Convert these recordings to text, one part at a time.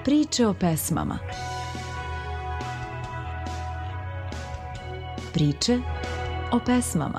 Priče o pesmama. Priče o pesmama.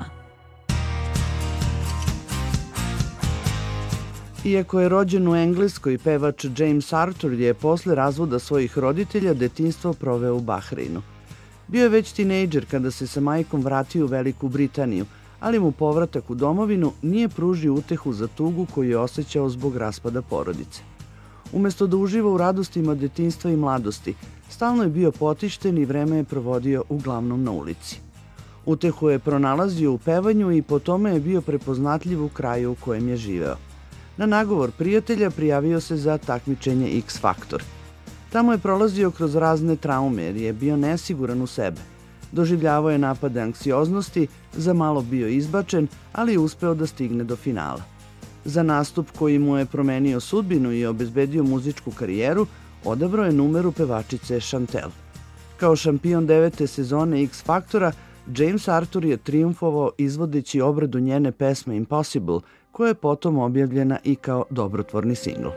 Iako je rođen u Engleskoj, pevač James Arthur je posle razvoda svojih roditelja detinjstvo proveo u Bahreinu. Bio je već tinejdžer kada se sa majkom vratio u Veliku Britaniju, ali mu povratak u domovinu nije pružio utehu za tugu koju je osjećao zbog raspada porodice. Umesto da uživa u radostima detinjstva i mladosti, stalno je bio potišten i vreme je provodio uglavnom na ulici. Utehu je pronalazio u pevanju i po tome je bio prepoznatljiv u kraju u kojem je živeo. Na nagovor prijatelja prijavio se za takmičenje X Factor. Tamo je prolazio kroz razne traume jer je bio nesiguran u sebe. Doživljavao je napade anksioznosti, za malo bio izbačen, ali je uspeo da stigne do finala. Za nastup koji mu je promenio sudbinu i obezbedio muzičku karijeru, odabrao je numeru pevačice Chantel. Kao šampion 9. sezone X Faktora, James Arthur je trijumfovao izvodeći obradu njene pesme Impossible, koja je potom objavljena i kao dobrotvorni singl.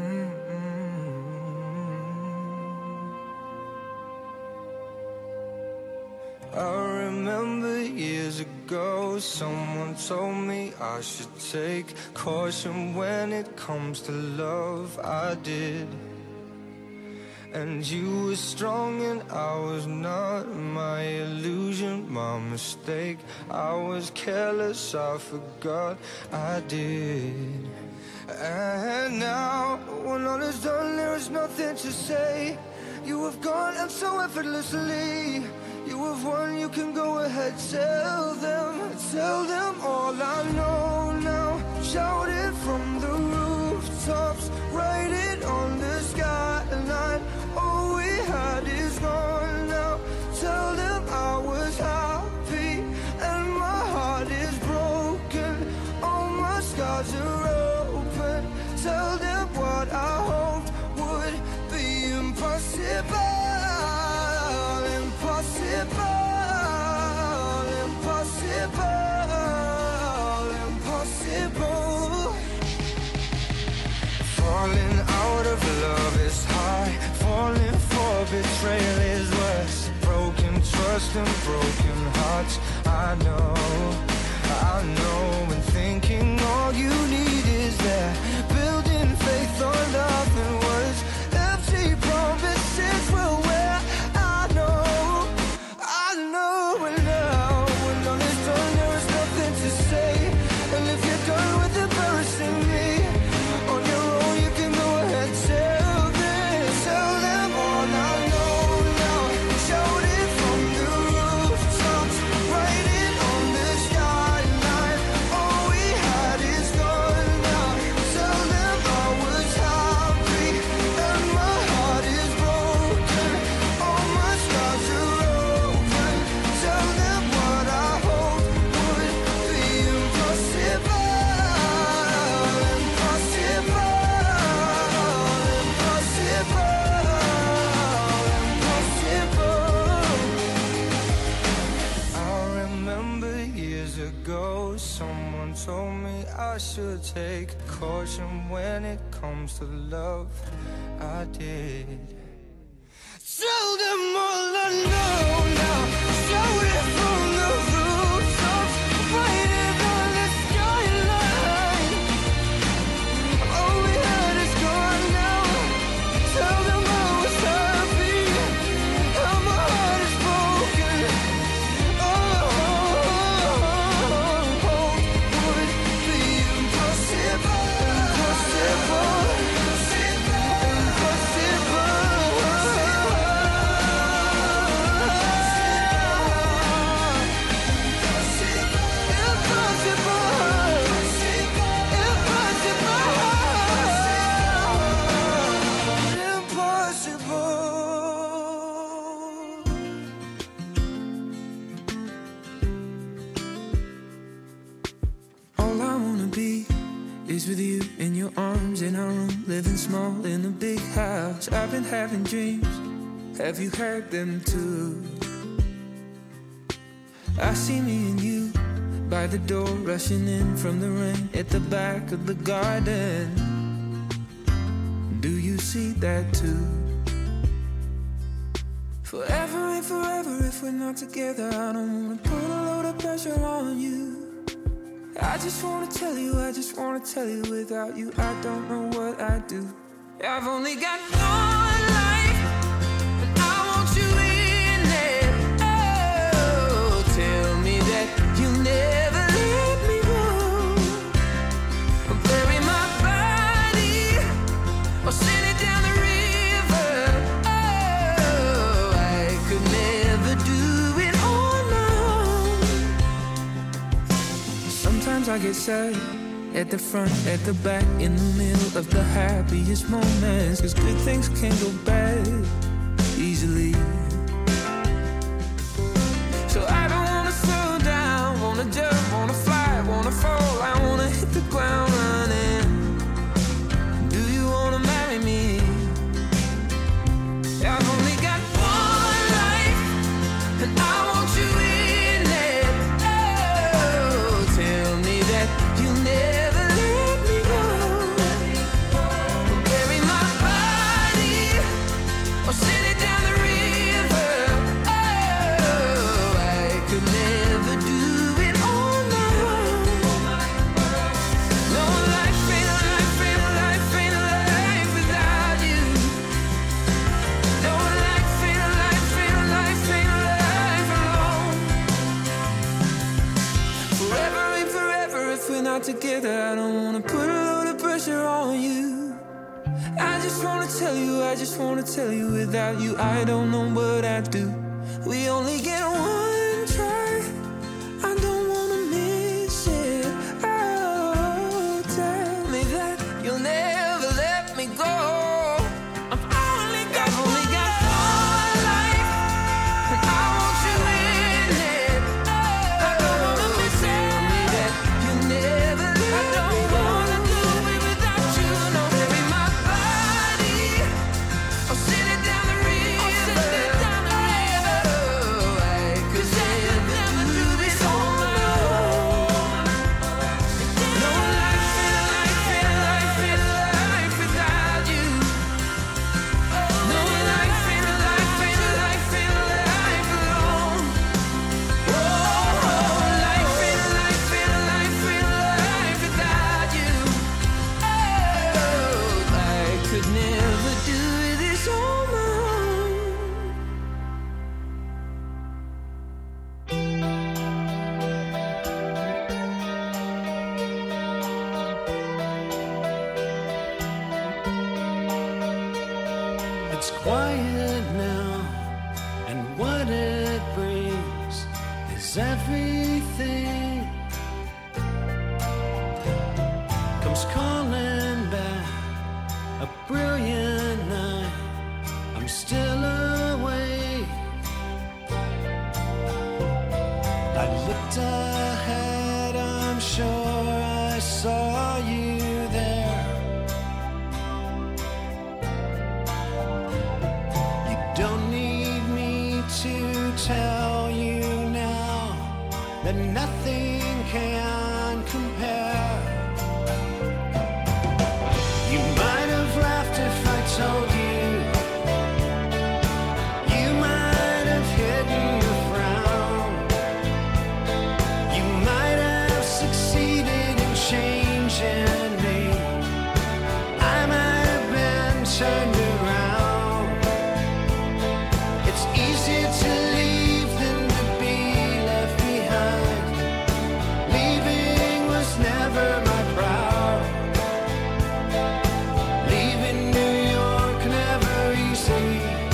Someone told me I should take caution when it comes to love. I did. And you were strong and I was not. My illusion, my mistake. I was careless, I forgot I did. And now, when all is done, there is nothing to say. You have gone and so effortlessly. You have won, you can go ahead, tell them all I know now. Shout it from the rooftops, write it on the skyline. All we had is gone now. Tell them I was happy and my heart is broken. All my scars are open. Tell them what I hoped would be impossible. Impossible. Falling out of love is high. Falling for betrayal is worse. Broken trust and broken hearts. I know. And thinking all you need is that. Building faith on nothing words. Empty promises will wear. I know. And now, when all is done, there is nothing to say. And if you're done with embarrassing me, on your own you can go ahead, tell them all I know now. Shout it from the rooftops, write it on the skyline. All we had is gone now. Tell them I was happy and my heart is broken. All my scars are open. Tell them what I hoped would be impossible. Someone told me I should take caution when it comes to love. I did. Tell them all I know now. Shout it from the rooftops, write it on the skyline. All we had is gone now. Tell them I was happy and my heart is broken. Is with you in your arms in our room, living small in a big house. I've been having dreams, have you heard them too? I see me and you by the door, rushing in from the rain at the back of the garden. Do you you see that too? Forever and forever if we're not together, I don't wanna put a load of pressure on you. I just wanna tell you, without you I don't know what I'd do. I've only got one life, and I want you in it. Oh, tell me that you'll never let me go. Bury my body or send it down the river. Oh, I could never do it on my own. Sometimes I get sad, at the front, at the back, in the middle of the happiest moments, 'cause good things can go bad easily. So I don't wanna slow down, wanna jump, wanna fly, wanna fall, I wanna hit the ground running. Do you wanna marry me? I've only got one life, and I want you in it. Oh, tell me that you'll never let me go. Bury my body or send it down the river. Oh, I could never do it on my own. No life ain't a life, ain't a life, ain't a life without you. No life ain't a life, ain't a life, ain't a life alone. Forever and forever if we're not together, I don't wanna put a load of pressure on you. I just wanna tell you, without you I don't know what I'd do. We only get one try, I don't wanna miss it. Oh, tell me that you'll never let me go. I've only got one life, and I want you in it. I don't wanna miss it. Tell me that you'll never let me go. I don't wanna do it without you. No, bury my body or send it down the river. Oh, I could never do this on my own. No life ain't a life, ain't a life, ain't a life without you. No life ain't a life, ain't a life, ain't a life alone. Oh, life ain't a life, ain't a life, ain't a life without you. Oh, I could never do this on my own. It's quiet now, and what it brings is everything comes calling back. A brilliant night, I'm still awake. I looked ahead, I'm sure I saw you there. You don't need me to tell you now that nothing can compare. You might have laughed if I told you. You might have hidden your frown. You might have succeeded in changing me. I might have been turned around. It's easier to leave than to be left behind. Leaving was never my proud. Leaving New York never easy.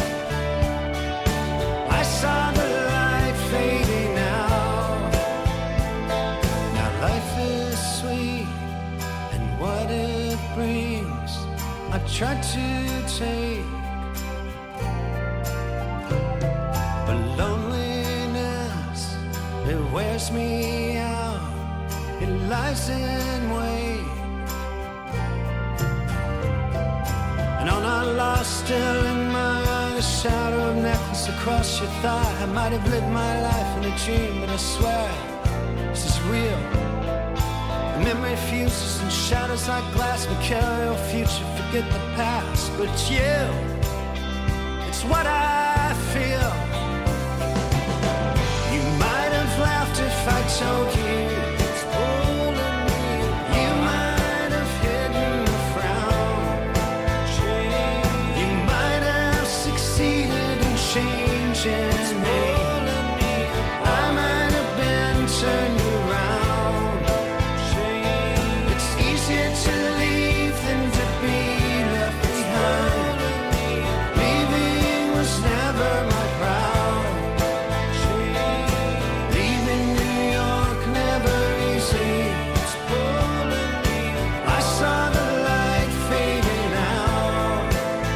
I saw the light fading out. Now life is sweet, and what it brings I try to take. But loneliness, it wears me out. It lies in wait. And on our lost still in my eyes, a shadow of necklace across your thigh. I might have lived my life in a dream, but I swear this is real. Memory fuses and shatters like glass. We carry our future, forget the past. But it's you, it's what I feel. You might have laughed if I told you it's pulling me. You might have hidden the frown. You might have succeeded in changing me. I might have been turned around. It's easier to leave than to be left behind. Leaving was never my crown. Leaving New York never easy. I saw the light fading out.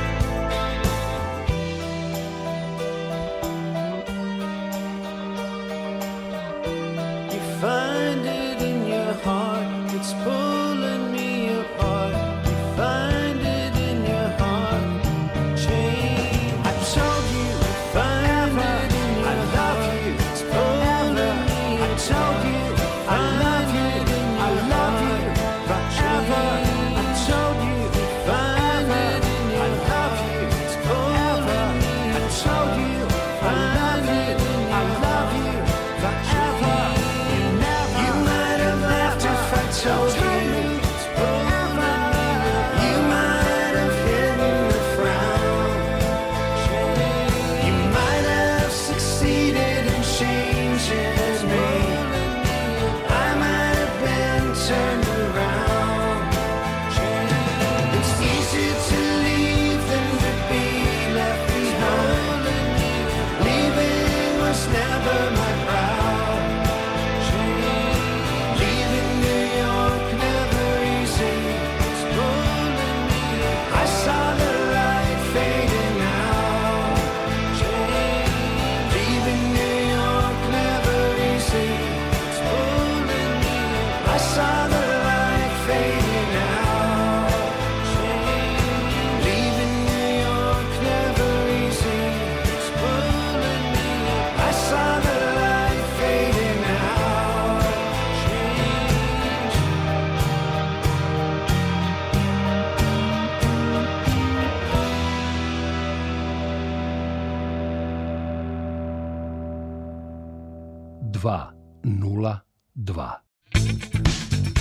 You find it in your heart, it's pulling me apart. You find it in your heart, change. I told you, find it in your heart, it's pulling me apart. I told you, I love you, I love you forever. I told you, find it in your heart, it's pulling me apart. I told you, I love you, I love you forever. You might have laughed if I told you it's forever. You might have hidden the frown. You might have succeeded in changing me. I might have been turned around. It's easier to leave than to be left behind. Leaving was never my proud. Leaving New York never easy. I saw the light fading out. Leaving New York never easy. I saw the light fading out. Leaving New York never easy. I saw the light fading out. Dva, 0, 2.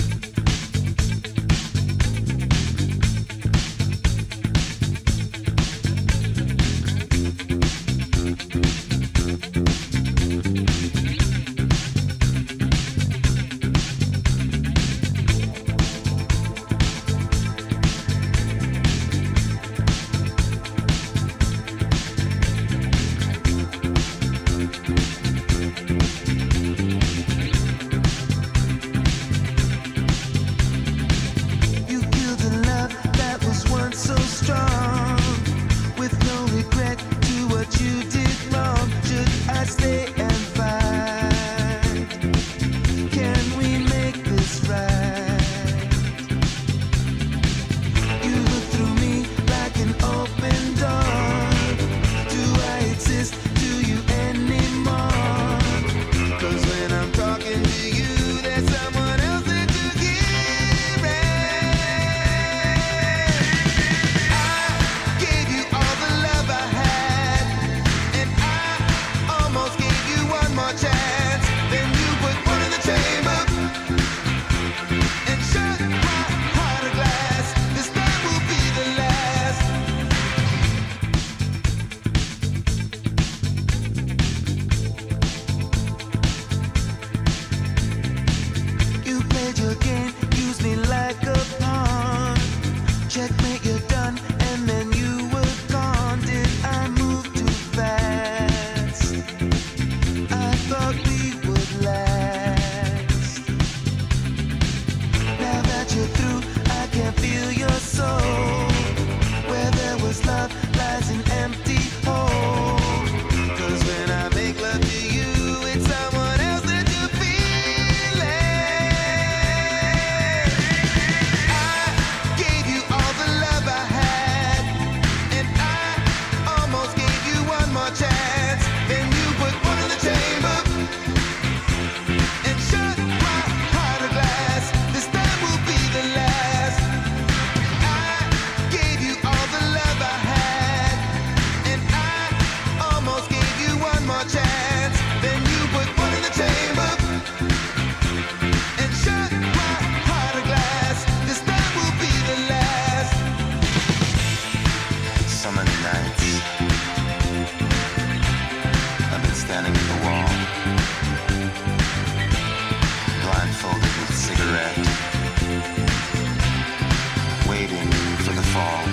You killed a love that was once so strong, with no regret to what you did wrong. Should I stay and fight? Can we make this right? You look through me like an open door. Do I exist to you anymore? 'Cause when I'm talking to you, there's someone else that you give it. I gave you all the love I had, and I almost gave you one more chance. Then you put one in the chamber and shut my heart of glass. This time will be the last. You played your game, used me like a pawn. Checkmate, you're done, and then you were gone. Did I move too fast? I thought we would last. Now that you're through, I can feel your soul. Where there was love lies an empty hole. 'Cause when I make love to you, it's someone else that you're feeling. I gave you all the love I many nights I've been standing at the wall, blindfolded with cigarette, waiting for the fall.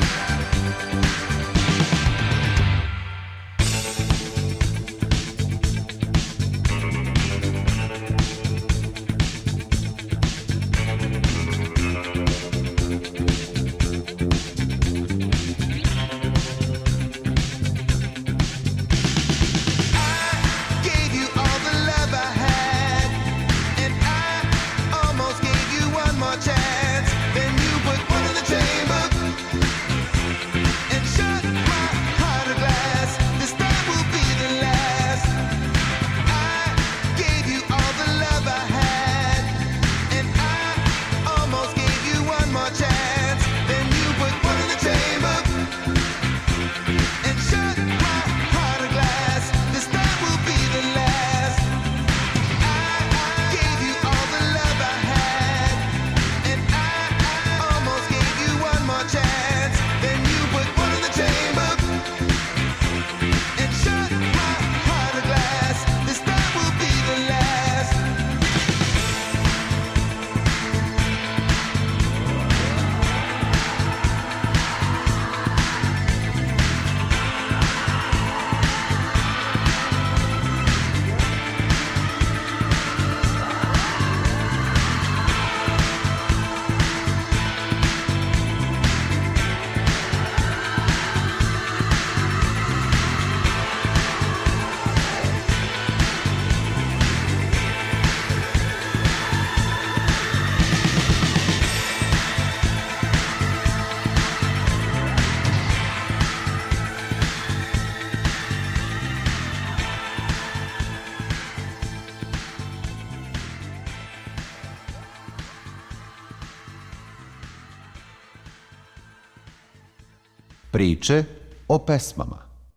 Priče o pesmama.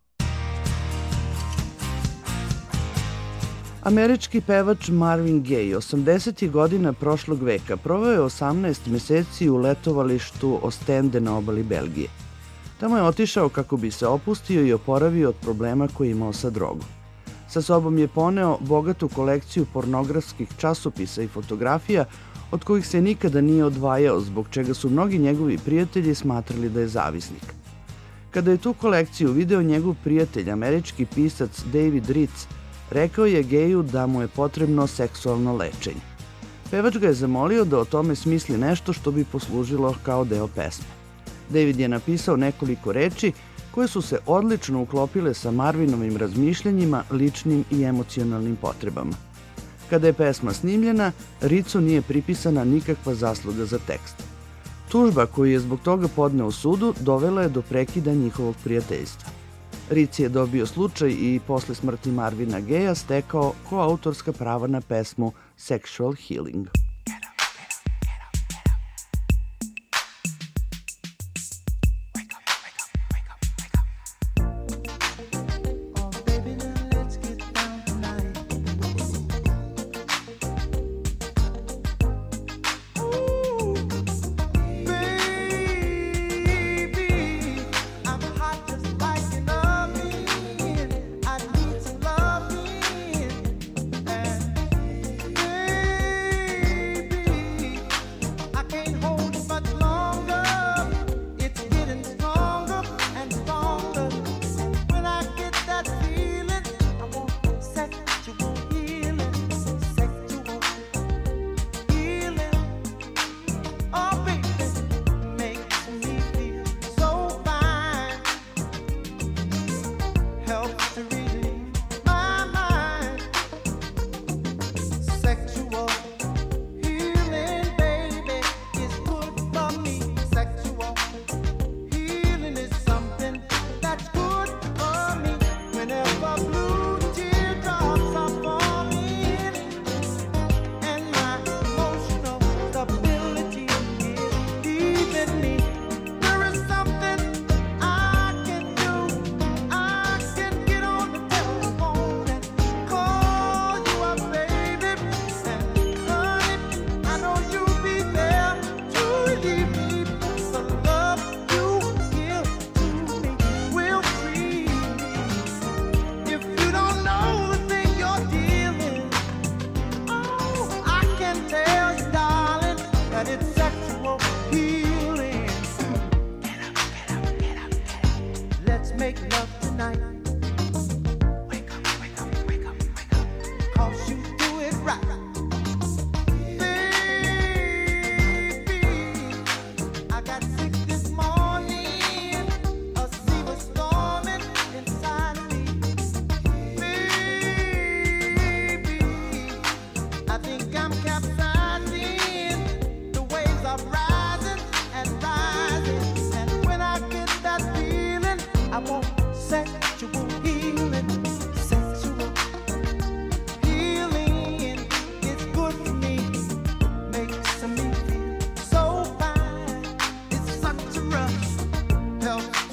Američki pevač Marvin Gaye 80. godina prošlog veka proveo je 18 meseci u letovalištu Ostende na obali Belgije. Tamo je otišao kako bi se opustio i oporavio od problema koje je imao sa drogom. Sa sobom je poneo bogatu kolekciju pornografskih časopisa i fotografija od kojih se nikada nije odvajao, zbog čega su mnogi njegovi prijatelji smatrali da je zavisnik. Kada je tu kolekciju video njegov prijatelj, američki pisac David Ritz, rekao je Gayu da mu je potrebno seksualno lečenje. Pevač ga je zamolio da o tome smisli nešto što bi poslužilo kao deo pesme. David je napisao nekoliko reči koje su se odlično uklopile sa Marvinovim razmišljanjima, ličnim i emocionalnim potrebama. Kada je pesma snimljena, Ritzu nije pripisana nikakva zasluga za tekst. Tužba koju je zbog toga podneo sudu dovela je do prekida njihovog prijateljstva. Ritz je dobio slučaj i posle smrti Marvina Gaya stekao koautorska prava na pesmu Sexual Healing. Baby,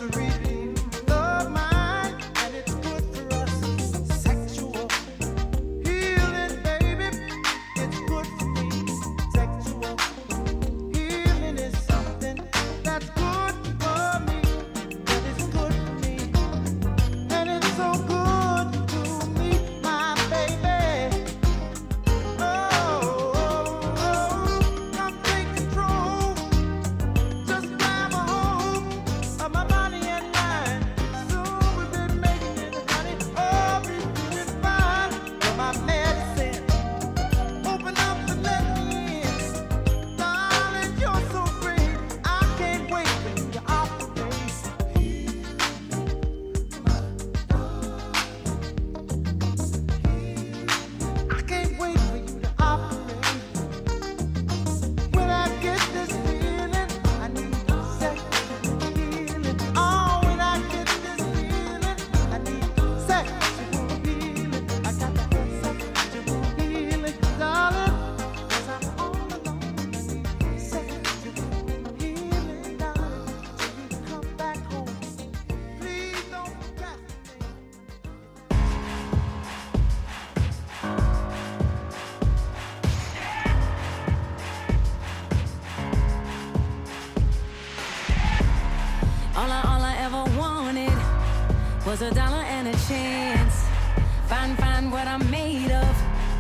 was $1 and a chance. Find what I'm made of.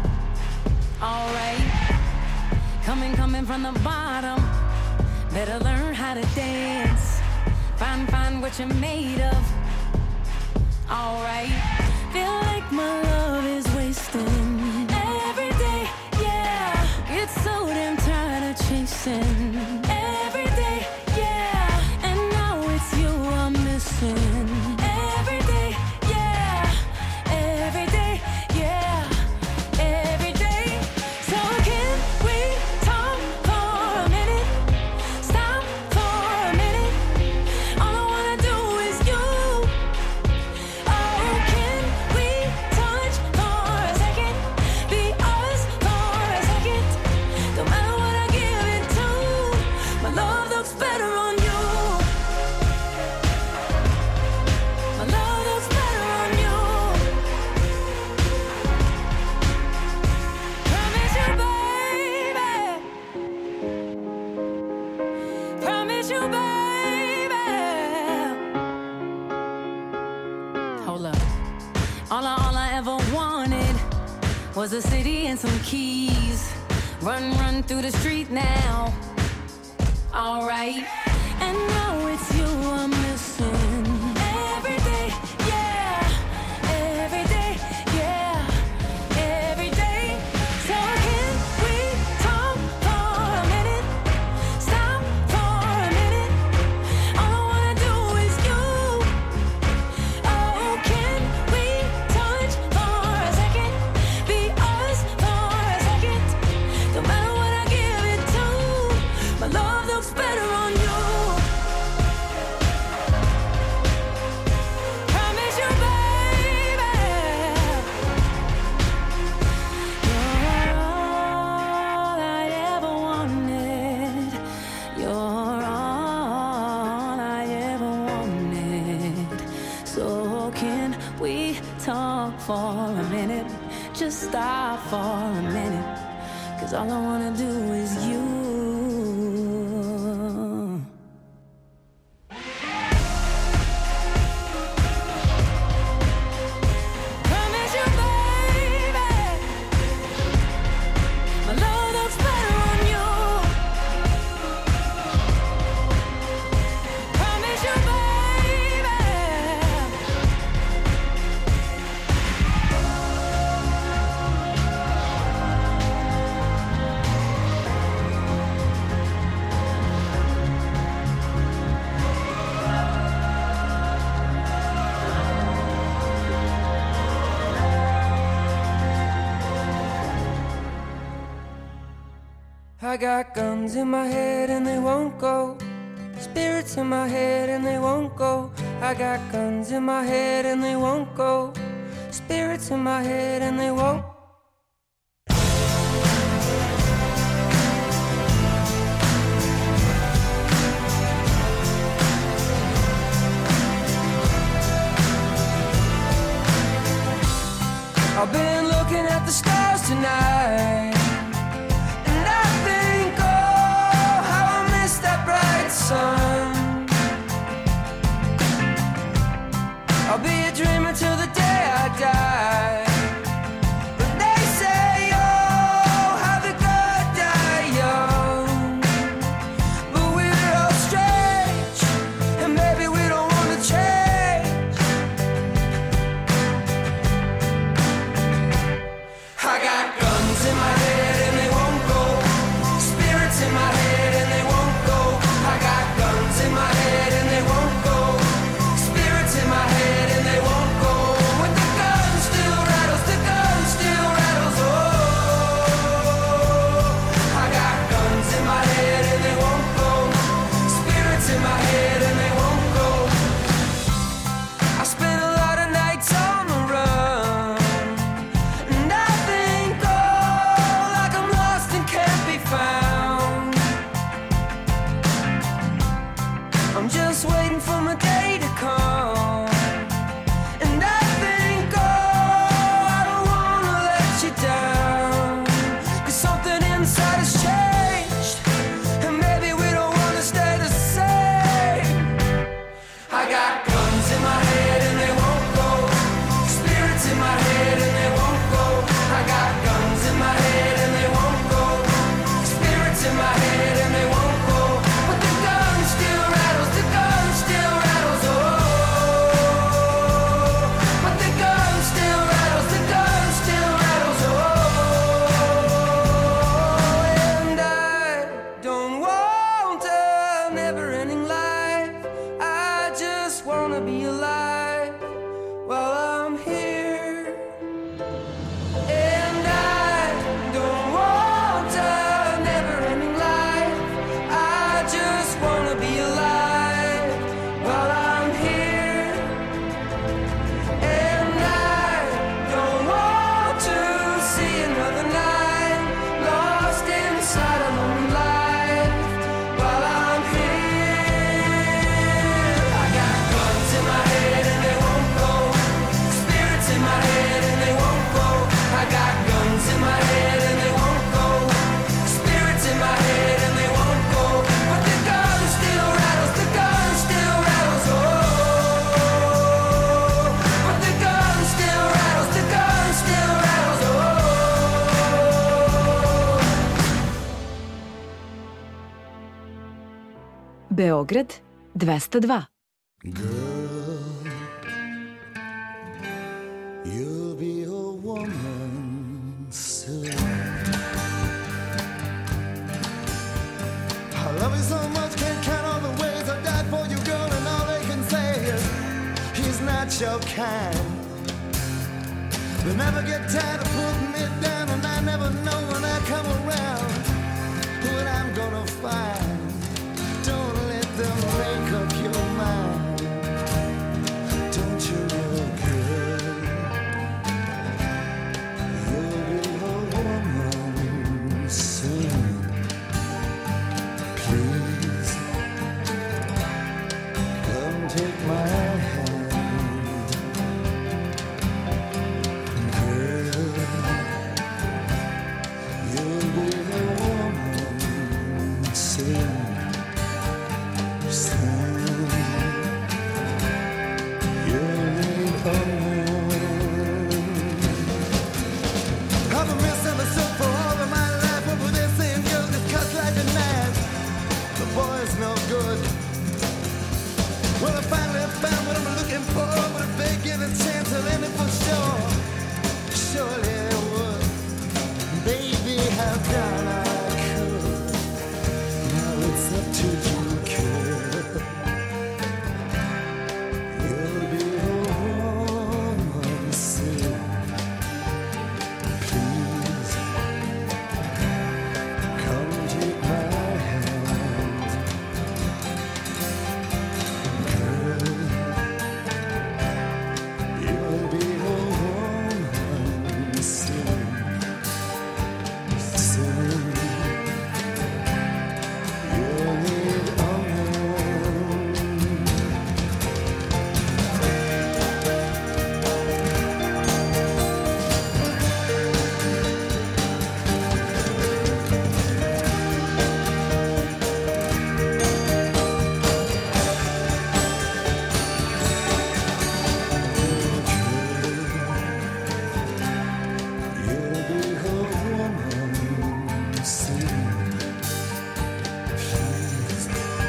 Alright. Coming from the bottom. Better learn how to dance. Find what you're made of. Alright. Feel like my love is wasting every day, yeah. Get so damn tired of chasing every day, yeah. And now it's you I'm missing every day, yeah. Every day, yeah. Every day. So can we talk for a minute? Stop for a minute. All I wanna do is you. Oh, can we touch for a second? Be us for a second. No matter what I give it to, my love looks better on you. My love looks better on you. Promise you, baby. Promise you, baby. Hold up. All I ever wanted was a city and some keys. Run through the street now. Alright. And now it's you I'm missing every day, yeah. Every day, yeah. Every day. So can we talk for a minute? Stop for a minute. All I wanna do is you. Oh, can we touch for a second? Be us for a second. No matter what I give it to, my love looks better on you. Promise you, baby. You're all I ever wanted. You're all I ever wanted. So can we talk for a minute? Just stop for a minute. 'Cause all I wanna do is you. Promise you, baby. My love looks better on you. Promise you, baby. I got guns in my head and they won't go. Spirits in my head and they won't go. I got guns in my head and they won't go. Spirits in my head and they won't. I got guns in my head and they won't go. Spirits in my head and they won't go. I got guns in my head and they won't go. Spirits in my head and they won't go. But the gun still rattles, the gun still rattles, oh. But the gun still rattles, the gun still rattles, oh. And I don't want a never-ending life. I just wanna be alive while I'm here. And I don't want a never-ending life. I just wanna be alive while I'm here. And I don't want to see another night lost inside a lonely life while I'm here. I got guns in my head and they won't go. Spirits in my head and they won't go. I got guns in my head and they won't go. Spirits in my head and they won't go. But the gun still rattles, the gun still rattles, oh. But the gun still rattles, the gun still rattles, oh. Beograd 202. You'll be a woman soon. I love you so much, can't count all the ways I died for you, girl, and all they can say is he's not your kind. They never get tired of putting me down, and I never know when I come around what I'm gonna find. Don't let them make up your mind. Don't you know, girl? You'll be a woman soon. Please, come take my hand. Girl, you'll be a woman soon. Soon, you'll be a woman. I've been misunderstood for all of my life. Over this same girl that cuts like a knife. The boy's no good. Well, I finally found what I'm looking for. But if they give a chance, I'll end it for sure. Surely they would. Baby, how can I could? Now it's up to you, girl. You'll be a woman soon. Please, come take my hand. Girl, you'll be a woman soon. Soon, you'll need a woman. You'll be a woman soon. Please,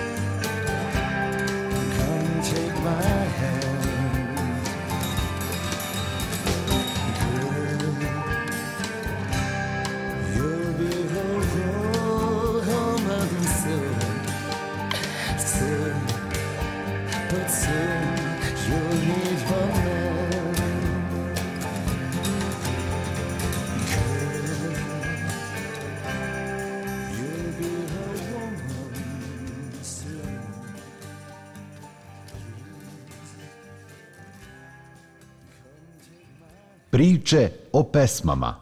come take my hand. Girl, you'll be a woman soon. Soon, but soon you'll need a man. Girl, you'll be a woman soon. Priče o pesmama.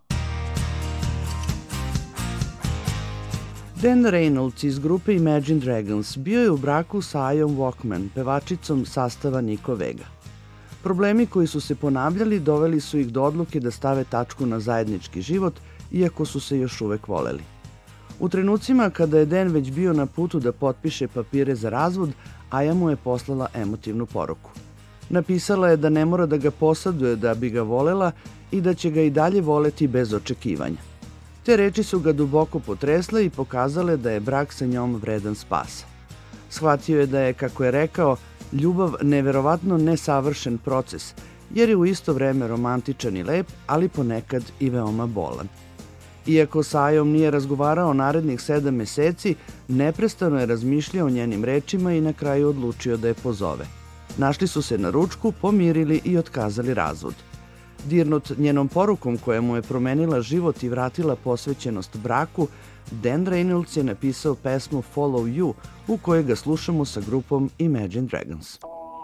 Dan Reynolds iz grupe Imagine Dragons bio je u braku sa Ajom Walkman, pevačicom sastava Nico Vega. Problemi koji su se ponavljali doveli su ih do odluke da stave tačku na zajednički život, iako su se još uvek voleli. U trenucima kada je Dan već bio na putu da potpiše papire za razvod, Aja mu je poslala emotivnu poruku. Napisala je da ne mora da ga posaduje da bi ga volela i da će ga i dalje voleti bez očekivanja. Te reči su ga duboko potresle i pokazale da je brak sa njom vredan spasa. Shvatio je da je, kako je rekao, ljubav neverovatno nesavršen proces, jer je u isto vreme romantičan i lep, ali ponekad i veoma bolan. Iako sa Ajom nije razgovarao narednih 7 meseci, neprestano je razmišljao o njenim rečima i na kraju odlučio da je pozove. Našli su se na ručku, pomirili i otkazali razvod. Dirnut njenom porukom koja mu je promenila život i vratila posvećenost braku, Dan Reynolds je napisao pesmu Follow You, u kojoj ga slušamo sa grupom Imagine Dragons.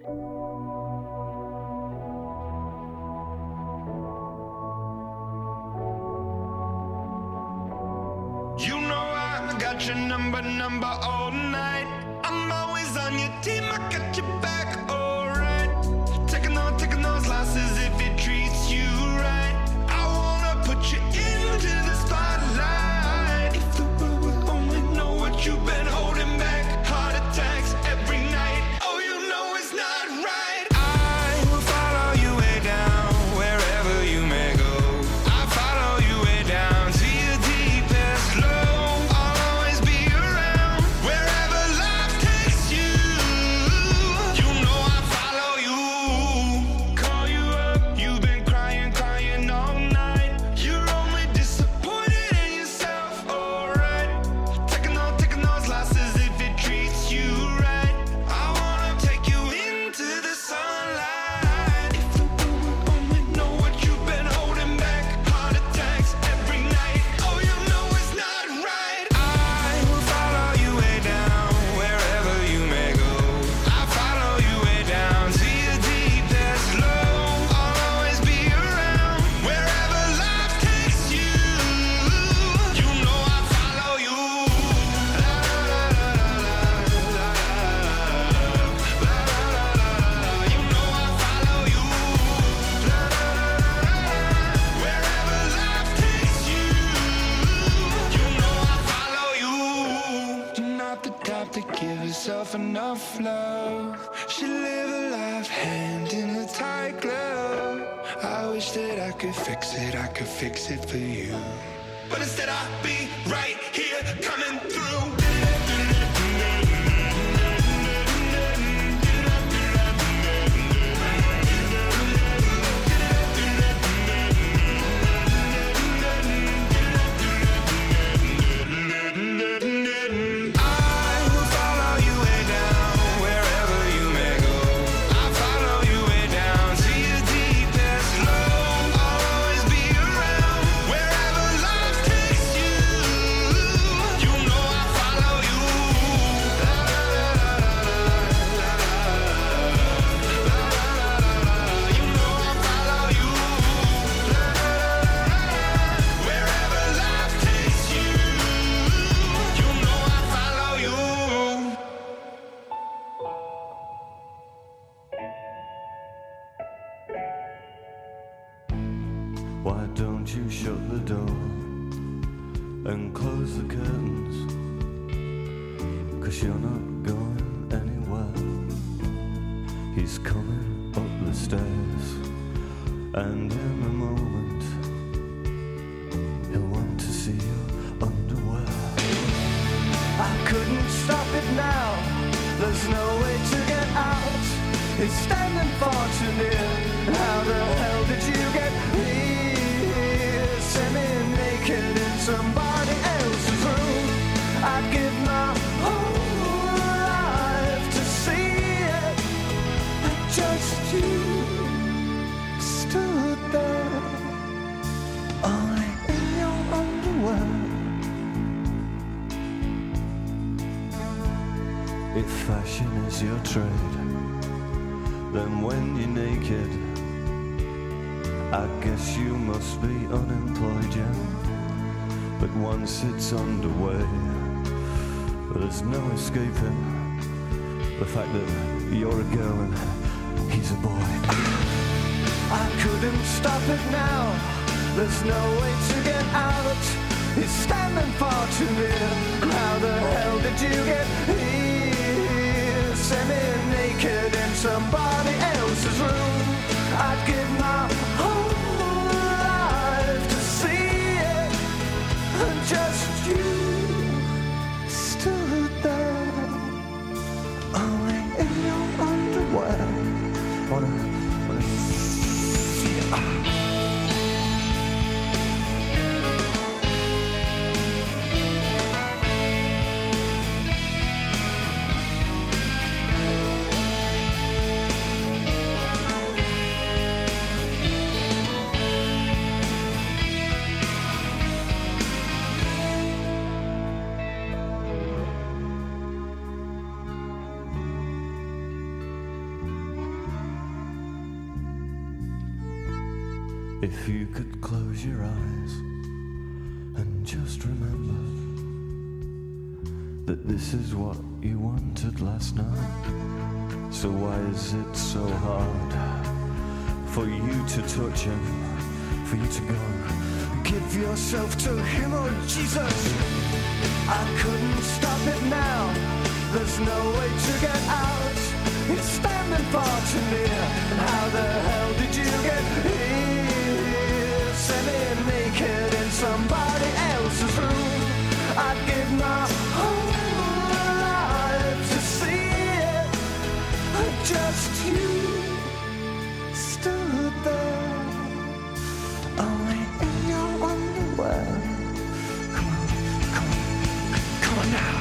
You know I got your number all night. I'm always on your team, I got your back, alright. Taking those losses if it treats you right. I wanna put you into the spotlight. If the world would only know what you've been holding back. Heart attacks every night. Oh, you know it's not right. I will follow you way down, wherever you may go. I follow you way down to your deepest low. I'll always be around, wherever life takes you. You know I follow you. Call you up, you've been crying all night. You're only disappointed in yourself, alright. Taking those losses if it treats you right. I wanna take you into the sunlight. If the world would only know what you've been holding back. Heart attacks every night. Oh, you know it's not right. I will follow you way down, wherever you may go. I follow you way down to your deepest low. I'll always be around, wherever life takes you. You know I follow you. La la la la la la la. You know I follow you. La la la la. Wherever life takes you. You know I follow you. You're not the type to give yourself enough love. She live a life hand in a tight glove. I wish that I could fix it for you. But instead I'll be right here coming through. I will follow you way down, wherever you may go. I follow you way down to your deepest low. I'll always be around, wherever life takes you. You know I follow you. La la la la la la la. You know I follow you. La la la la. Wherever life takes you. You know I follow you. Why don't you shut the door and close the curtains? 'Cause you're not going anywhere. He's coming up the stairs, and in a moment he'll want to see your underwear. I couldn't stop it now, there's no way to get out. It's standing far too near. How the hell did you get here? Semi-naked in somebody else's room. I'd give my whole life to see it. But just you stood there, only in your underwear. If fashion is your trade, then when you're naked, I guess you must be unemployed, yeah. But once it's underway, there's no escaping the fact that you're a girl and he's a boy. I couldn't stop it now, there's no way to get out. is standing far too near. How the hell did you get here? Semi-naked in somebody else's room. I'd give my whole life to see it. And just you stood there, only in your underwear. Wanna see it. If you could close your eyes and just remember that this is what you wanted last night. So why is it so hard for you to touch him, for you to go? Give yourself to him, oh Jesus. I couldn't stop it now. There's no way to get out. It's standing far too near. And how the hell did you get here? Semi-naked in somebody else's room. I'd give my whole life to see it. Just you stood there, only in your underwear. Come on, come on, come on now.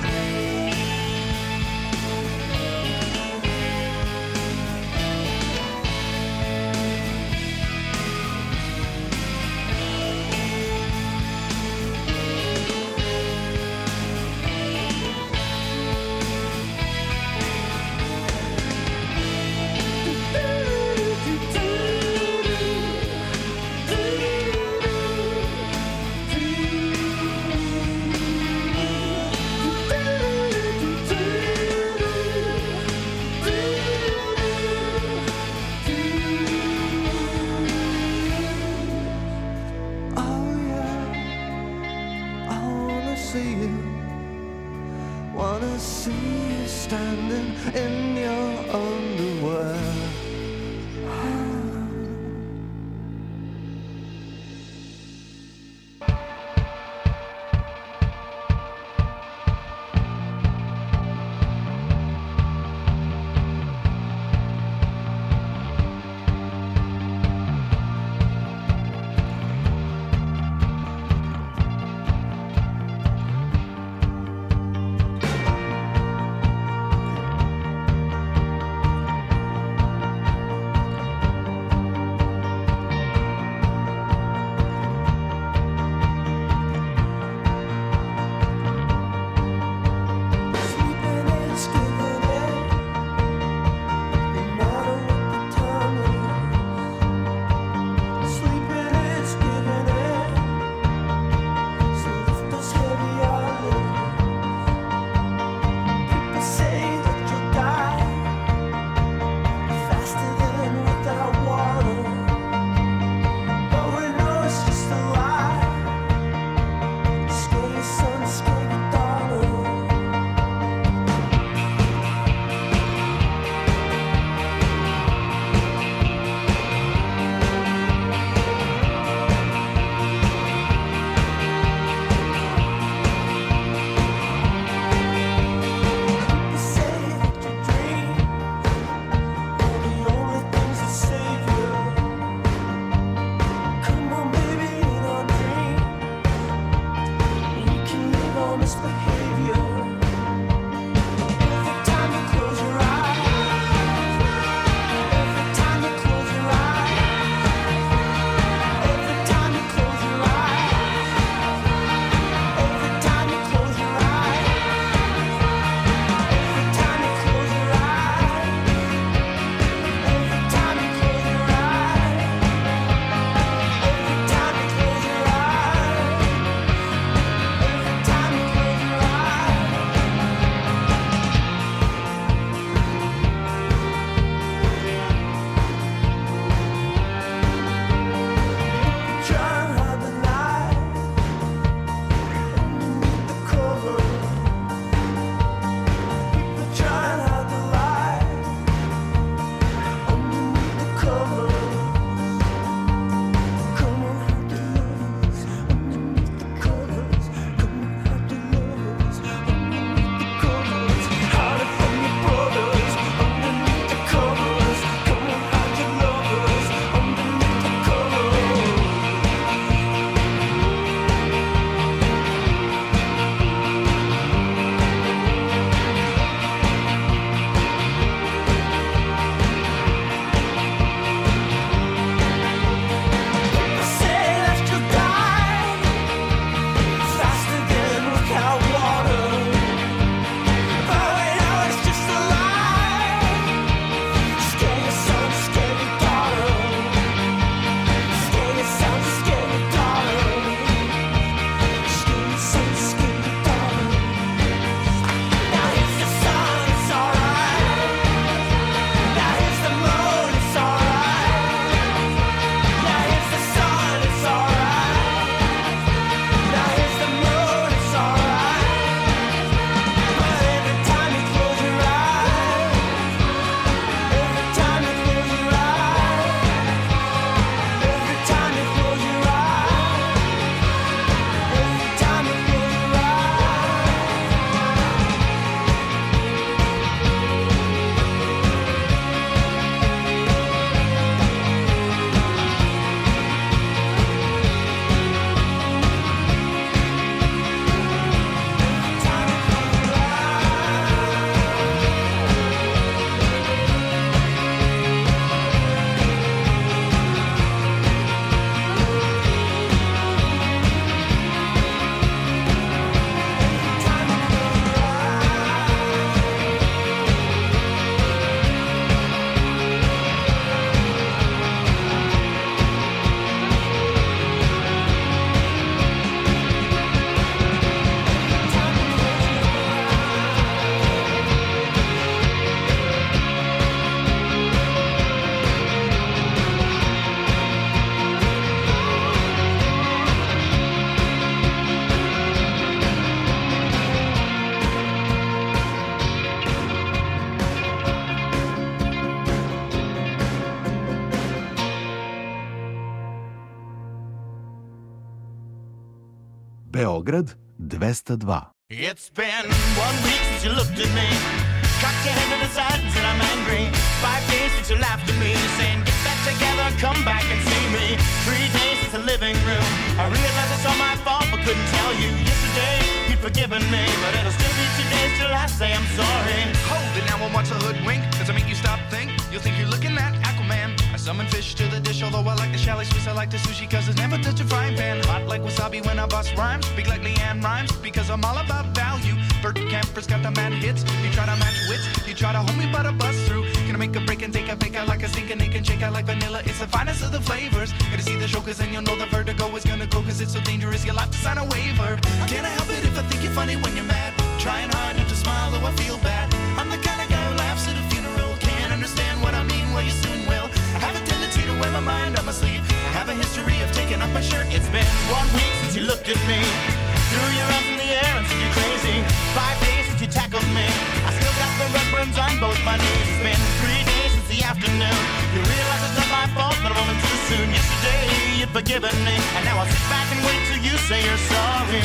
Beograd 202. It's been 1 week since you looked at me. Cocked your head to the side and said I'm angry. 5 days since you laughed at me, saying get back together, come back and see me. 3 days since the living room. I realized it's all my fault but couldn't tell you. Yesterday you'd forgiven me, but it'll still be 2 days till I say I'm sorry. Hold it now and watch the hoodwink. Does it make you stop think? You'll think you're looking at Aquaman. I summon fish to the dish, although I like the chalet Swiss, I like the sushi cause it's never touch a frying pan. Hot like wasabi when I bust rhymes. Big like Leanne Rhymes because I'm all about value. Bert Camper's got the mad hits. You try to match wits, you try to hold me but I bust through. Gonna make a break and take a bake out like a stinking naked and shake out like vanilla. It's the finest of the flavors. Gonna see the show cause then you'll know the vertigo is gonna go cause it's so dangerous you'll have to sign a waiver. Can't I help it if I think you're funny when you're mad? Trying hard not to smile though I feel bad. I'm the kind of guy who laughs at a funeral. Can't understand what I mean, well you soon will. I have a tendency to wear my mind on my sleeve. I have a history of taking off my shirt. It's been 1 week since you looked at me. Threw your arms in the air and said you're crazy. 5 days since you tackled me. I still got the red burns on both my knees. It's been 3 days since the afternoon. You realize it's not my fault, but I'm only too soon. Yesterday you'd forgiven me, and now I'll sit back and wait till you say you're sorry.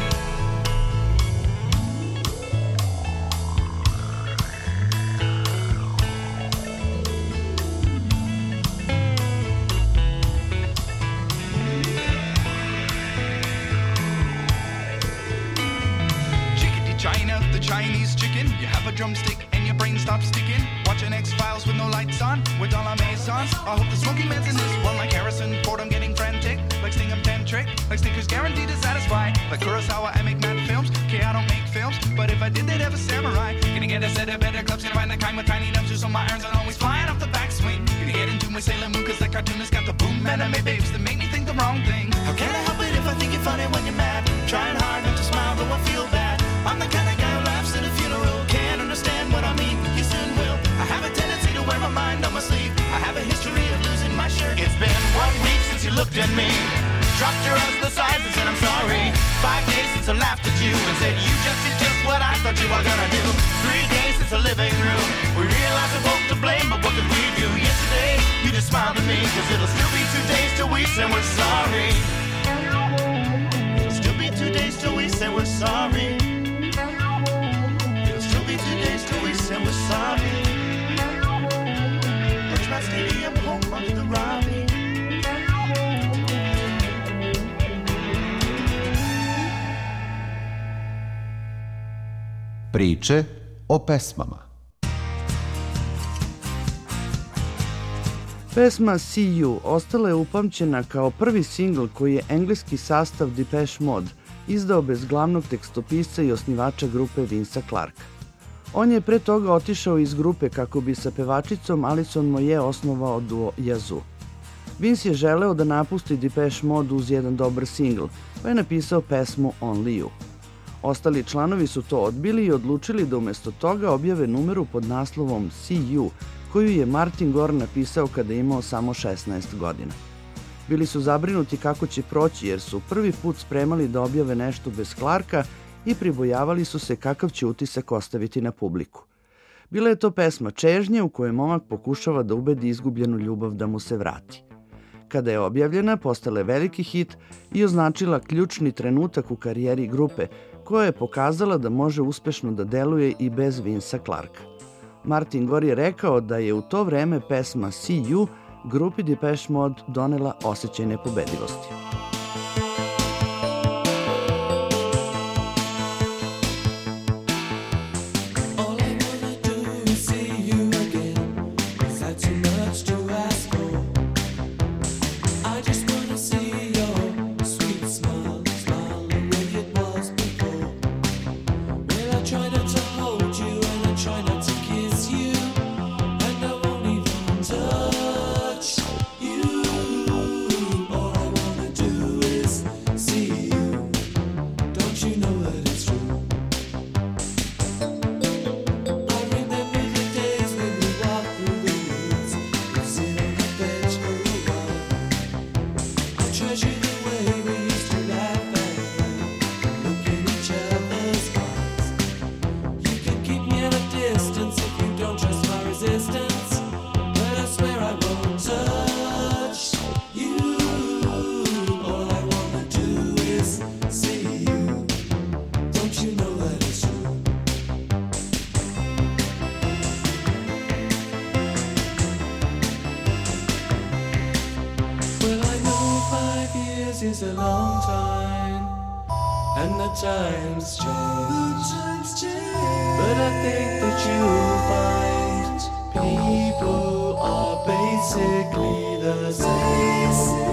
China, the Chinese chicken. You have a drumstick and your brain stops sticking. Watching X-Files with no lights on, with all our maisons. I hope the smoky man's in this one like Harrison Ford. I'm getting frantic, like Stingham Tantric. Like Snickers guaranteed to satisfy. Like Kurosawa, I make mad films. Okay, I don't make films, but if I did, they'd have a samurai. Gonna get a set of better clubs, gonna find the kind with tiny dumpsters on my irons and always flying off the backswing. Gonna get into my Sailor Moon cause that cartoonist got the boom anime babes that make me think the wrong thing. How can I help it if I think you're funny when you're mad? Trying hard not to smile though I feel bad. I'm the kind of guy who laughs at a funeral. Can't understand what I mean, you soon will. I have a tendency to wear my mind on my sleeve. I have a history of losing my shirt. It's been 1 week since you looked at me. Dropped your arms to the sides and said I'm sorry. 5 days since I laughed at you and said you just did just what I thought you were gonna do. 3 days since the living room. We realized we're both to blame, but what could we do? Yesterday you just smiled at me cause it'll still be 2 days till we say we're sorry. It'll still be 2 days till we say we're sorry. It'll still be 2 days till we say we're sorry. Richmond Stadium, home of the Robbie. Priče o pesmama. Pesma See You ostala je upamćena kao prvi singl koji je engleski sastav Depeche Mode izdao bez glavnog tekstopisca i osnivača grupe Vincea Clarka. On je pre toga otišao iz grupe kako bi sa pevačicom Alison Moyet osnovao duo Yazoo. Vince je želeo da napusti Depeche Mode uz jedan dobar singl, pa je napisao pesmu Only You. Ostali članovi su to odbili i odlučili da umesto toga objave numeru pod naslovom See You, koju je Martin Gore napisao kada je imao samo 16 godina. Bili su zabrinuti kako će proći jer su prvi put spremali da objave nešto bez Clarka i pribojavali su se kakav će utisak ostaviti na publiku. Bila je to pesma čežnje u kojoj momak pokušava da ubedi izgubljenu ljubav da mu se vrati. Kada je objavljena, postala je veliki hit i označila ključni trenutak u karijeri grupe, koja je pokazala da može uspešno da deluje i bez Vincea Clarka. Martin Gore je rekao da je u to vreme pesma See You grupi Depeche Mode donela osjećaj nepobedivosti. Do years is a long time, and the times change. But I think that you'll find people are basically the same.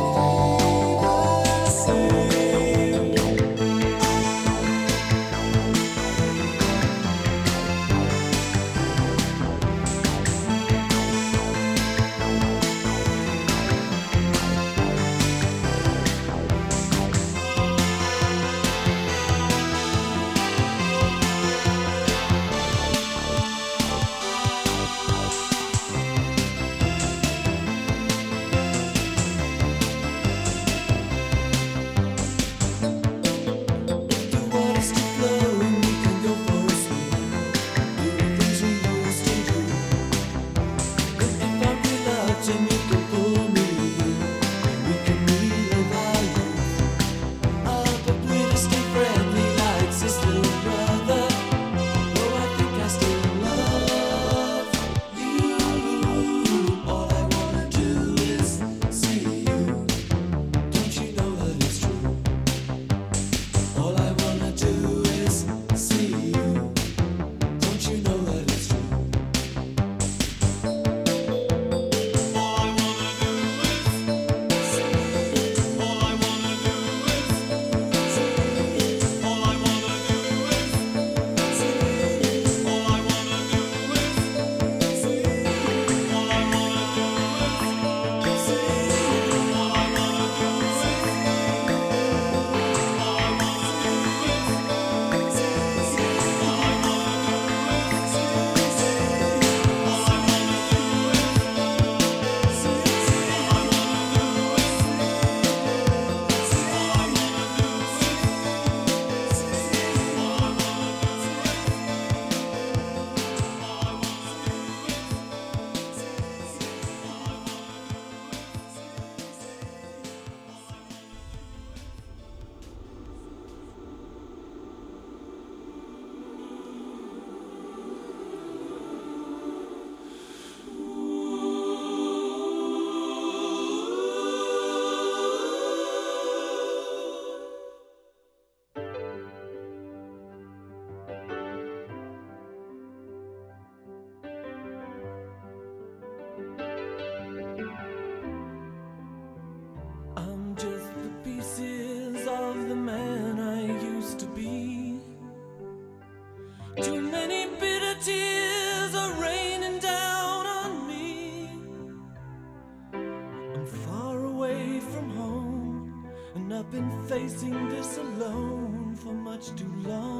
Facing this alone for much too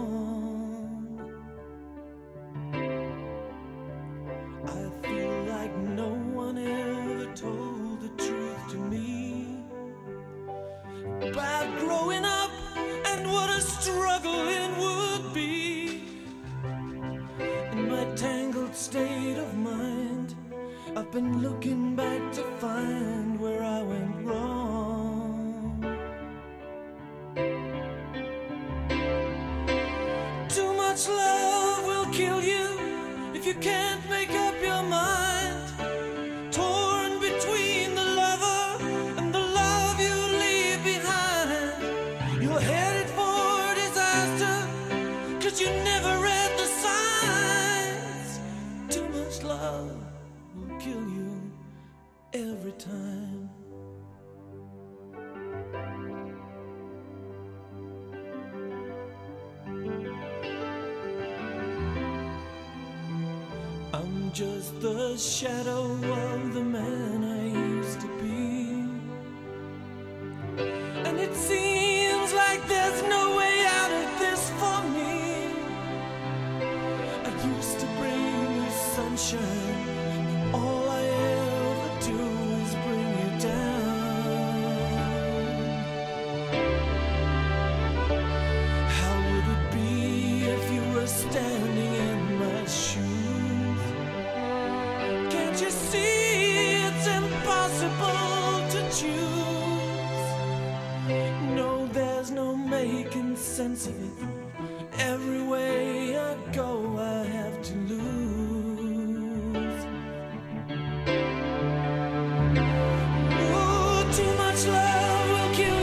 long. I feel like no one ever told the truth to me about growing up and what a struggle it would be. In my tangled state of mind, I've been looking back to find where I went wrong. Too much love will kill you if you can't make up your mind. Torn between the lover and the love you leave behind. You're headed for disaster, 'cause you never read the signs. Too much love will kill you every time. I'm just the shadow of the man I used to be, and it seems like there's no way out of this for me. I used to bring you sunshine, all I ever do is bring you down. How would it be if you were standing in my shoes? Can't you see it's impossible to choose? No, there's no making sense of it. Every way I go, I have to lose. Oh, too much love will kill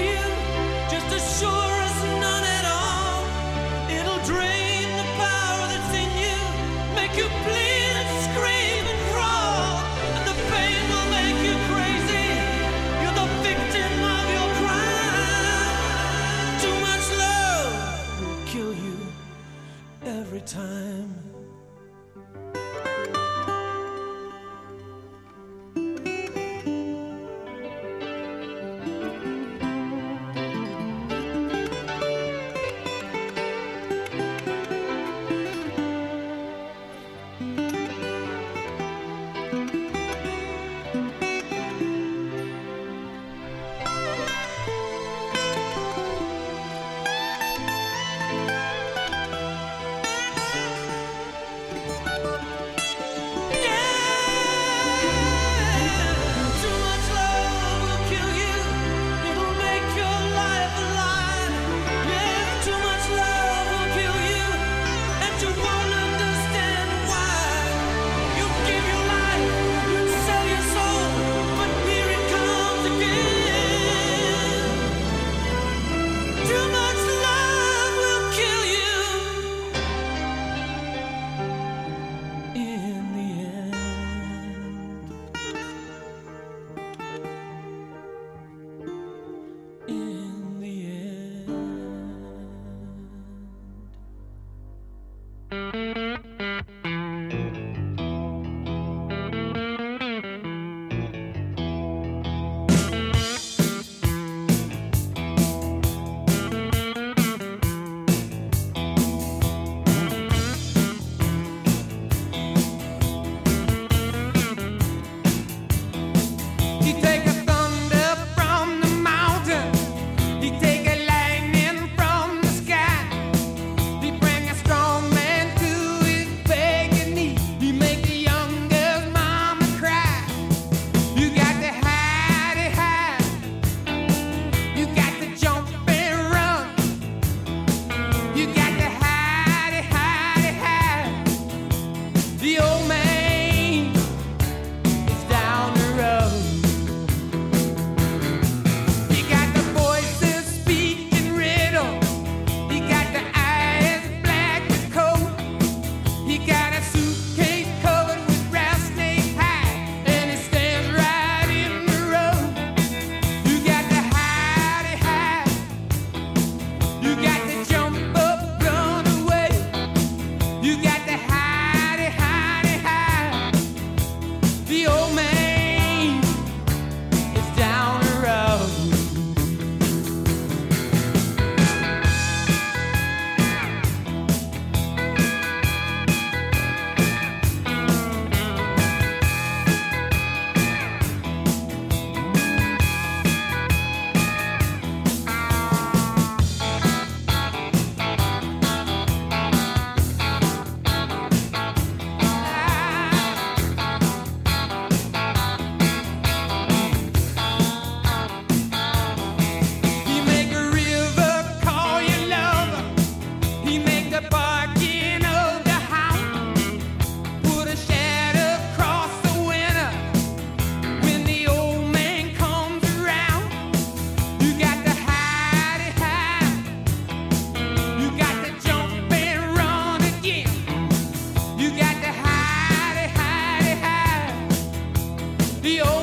The